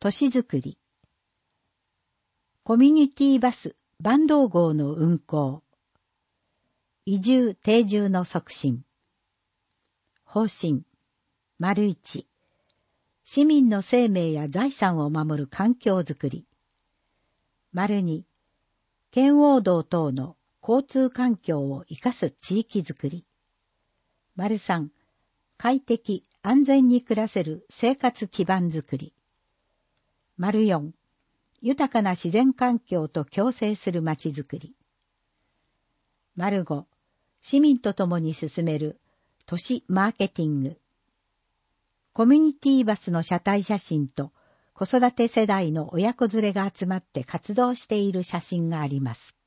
都市づくり。コミュニティバス、坂東号の運行。移住定住の促進。方針。1、市民の生命や財産を守る環境づくり。2、圏央道等の交通環境を生かす地域づくり。3、快適、安全に暮らせる生活基盤づくり。4、豊かな自然環境と共生するまちづくり。5、市民と共に進める都市マーケティング。コミュニティバスの車体写真と子育て世代の親子連れが集まって活動している写真があります。